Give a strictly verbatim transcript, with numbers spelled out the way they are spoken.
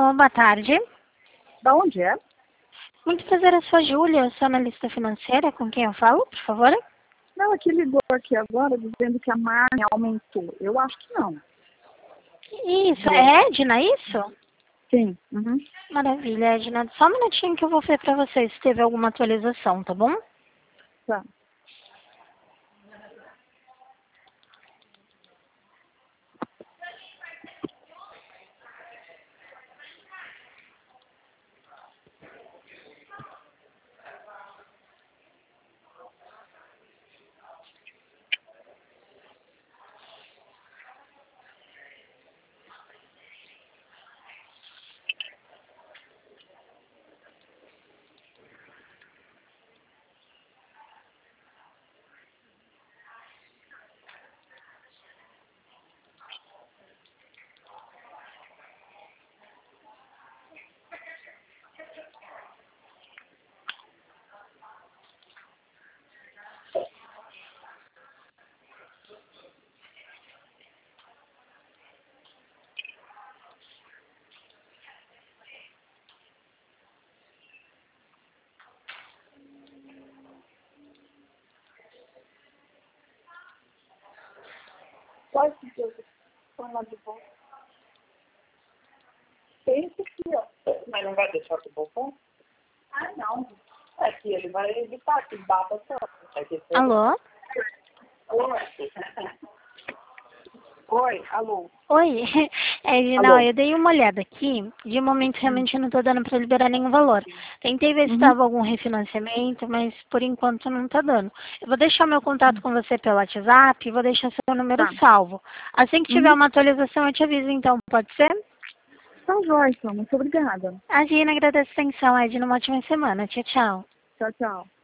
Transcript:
Alô, boa tarde. Da onde é? Muito prazer, eu sou a Júlia, eu sou analista financeira. Com quem eu falo, por favor? Não, aqui ligou aqui agora dizendo que a margem aumentou. Eu acho que não. Isso, é Edna, isso? Sim. Uhum. Maravilha, Edna. Só um minutinho que eu vou ver pra vocês se teve alguma atualização, tá bom? Tá. Qual esse dia? Põe lá de volta. Tem esse aqui, ó. Mas não vai deixar pro balcão? Ah, não. É que ele vai evitar que bata tanto. É que foi... Alô? Oi. Oi, alô. Oi, Edna, Alô. eu dei uma olhada aqui. De momento, realmente, eu não tô dando pra liberar nenhum valor. Tentei ver se Uhum. tava algum refinanciamento, mas por enquanto não tá dando. Eu vou deixar meu contato com você pelo WhatsApp e vou deixar seu número Tá. salvo. Assim que tiver Uhum. uma atualização, eu te aviso, então. Pode ser? Tá jóia, então. Muito obrigada. Imagina, agradeço a atenção, Edna. Uma ótima semana. Tchau, tchau. Tchau, tchau.